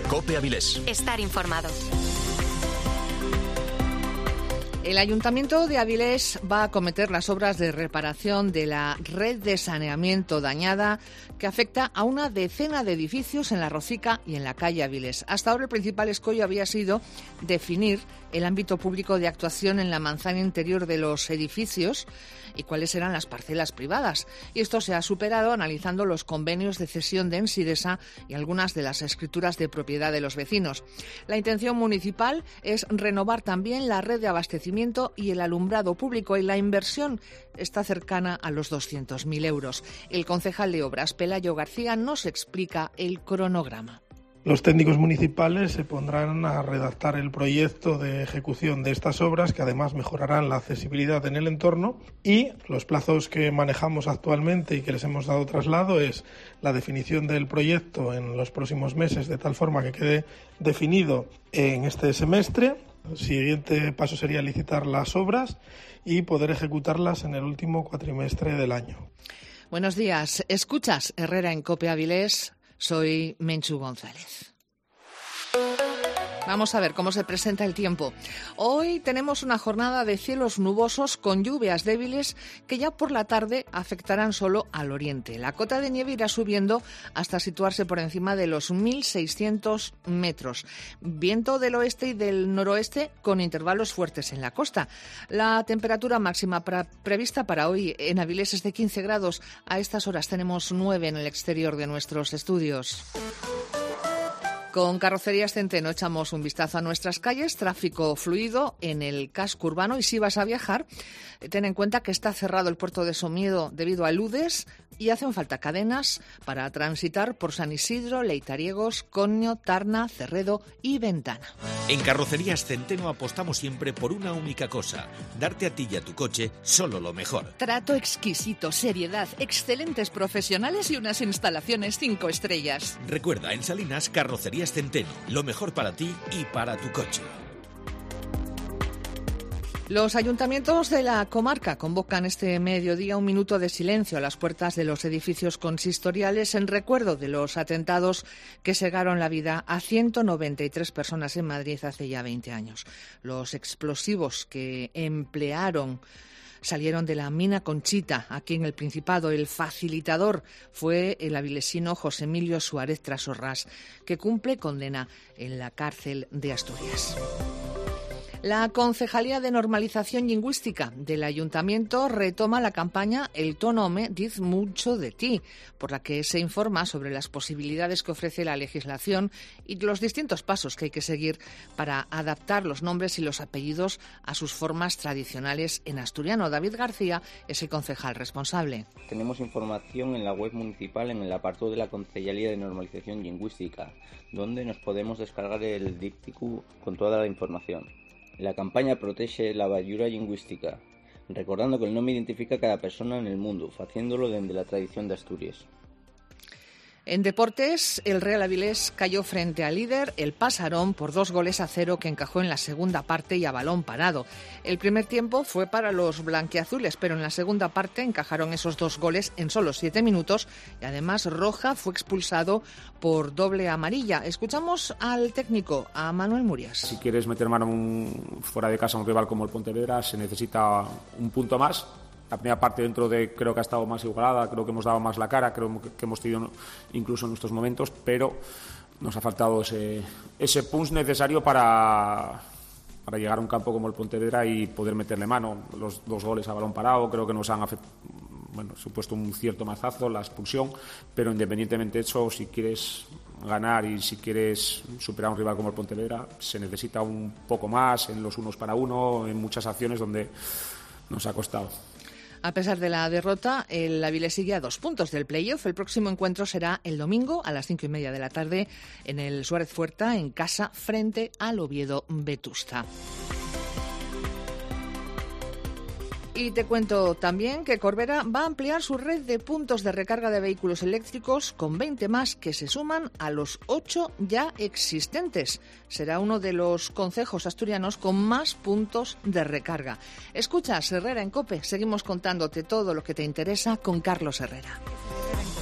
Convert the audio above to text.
COPE Avilés. Estar informado. El Ayuntamiento de Avilés va a acometer las obras de reparación de la red de saneamiento dañada que afecta a una decena de edificios en La Rocica y en la calle Avilés. Hasta ahora el principal escollo había sido definir el ámbito público de actuación en la manzana interior de los edificios y cuáles eran las parcelas privadas. Y esto se ha superado analizando los convenios de cesión de Ensidesa y algunas de las escrituras de propiedad de los vecinos. La intención municipal es renovar también la red de abastecimiento y el alumbrado público, y la inversión está cercana a los 200.000 euros. El concejal de Obras, Pelayo García, nos explica el cronograma. Los técnicos municipales se pondrán a redactar el proyecto de ejecución de estas obras, que además mejorarán la accesibilidad en el entorno, y los plazos que manejamos actualmente y que les hemos dado traslado es la definición del proyecto en los próximos meses, de tal forma que quede definido en este semestre. El siguiente paso sería licitar las obras y poder ejecutarlas en el último cuatrimestre del año. Buenos días. Escuchas Herrera en COPE Avilés. Soy Menchu González. Vamos a ver cómo se presenta el tiempo. Hoy tenemos una jornada de cielos nubosos con lluvias débiles que ya por la tarde afectarán solo al oriente. La cota de nieve irá subiendo hasta situarse por encima de los 1.600 metros. Viento del oeste y del noroeste con intervalos fuertes en la costa. La temperatura máxima prevista para hoy en Avilés es de 15 grados. A estas horas tenemos 9 en el exterior de nuestros estudios. Con Carrocerías Centeno echamos un vistazo a nuestras calles, tráfico fluido en el casco urbano, y si vas a viajar, ten en cuenta que está cerrado el puerto de Somiedo debido a aludes y hacen falta cadenas para transitar por San Isidro, Leitariegos, Conio, Tarna, Cerredo y Ventana. En Carrocerías Centeno apostamos siempre por una única cosa: darte a ti y a tu coche solo lo mejor. Trato exquisito, seriedad, excelentes profesionales y unas instalaciones 5 estrellas. Recuerda, en Salinas, Carrocerías Centeno, lo mejor para ti y para tu coche. Los ayuntamientos de la comarca convocan este mediodía un minuto de silencio a las puertas de los edificios consistoriales en recuerdo de los atentados que cegaron la vida a 193 personas en Madrid hace ya 20 años. Los explosivos que emplearon salieron de la mina Conchita, aquí en el Principado. El facilitador fue el avilesino José Emilio Suárez Trasorras, que cumple condena en la cárcel de Asturias. La Concejalía de Normalización Lingüística del Ayuntamiento retoma la campaña El Tonome diz mucho de ti, por la que se informa sobre las posibilidades que ofrece la legislación y los distintos pasos que hay que seguir para adaptar los nombres y los apellidos a sus formas tradicionales en asturiano. David García es el concejal responsable. Tenemos información en la web municipal en el apartado de la Concejalía de Normalización Lingüística, donde nos podemos descargar el díptico con toda la información. La campaña protege la ballura lingüística, recordando que el nombre identifica a cada persona en el mundo, haciéndolo desde la tradición de Asturias. En deportes, el Real Avilés cayó frente al líder, el Pasarón, por 2-0 que encajó en la segunda parte y a balón parado. El primer tiempo fue para los blanquiazules, pero en la segunda parte encajaron esos 2 goles en solo 7 minutos y además Roja fue expulsado por doble amarilla. Escuchamos al técnico, a Manuel Murias. Si quieres meter mano fuera de casa a un rival como el Pontevedra, se necesita un punto más. La primera parte creo que ha estado más igualada, creo que hemos dado más la cara, creo que hemos tenido incluso en nuestros momentos, pero nos ha faltado ese punch necesario para llegar a un campo como el Pontevedra y poder meterle mano. Los 2 goles a balón parado creo que nos han supuesto un cierto mazazo, la expulsión, pero independientemente de eso, si quieres ganar y si quieres superar a un rival como el Pontevedra, se necesita un poco más en los unos para uno, en muchas acciones donde nos ha costado. A pesar de la derrota, el Avilés sigue a 2 puntos del playoff. El próximo encuentro será el domingo a las 5:30 de la tarde en el Suárez Fuerta, en casa, frente al Oviedo Vetusta. Y te cuento también que Corbera va a ampliar su red de puntos de recarga de vehículos eléctricos con 20 más que se suman a los 8 ya existentes. Será uno de los concejos asturianos con más puntos de recarga. Escuchas Herrera en COPE. Seguimos contándote todo lo que te interesa con Carlos Herrera.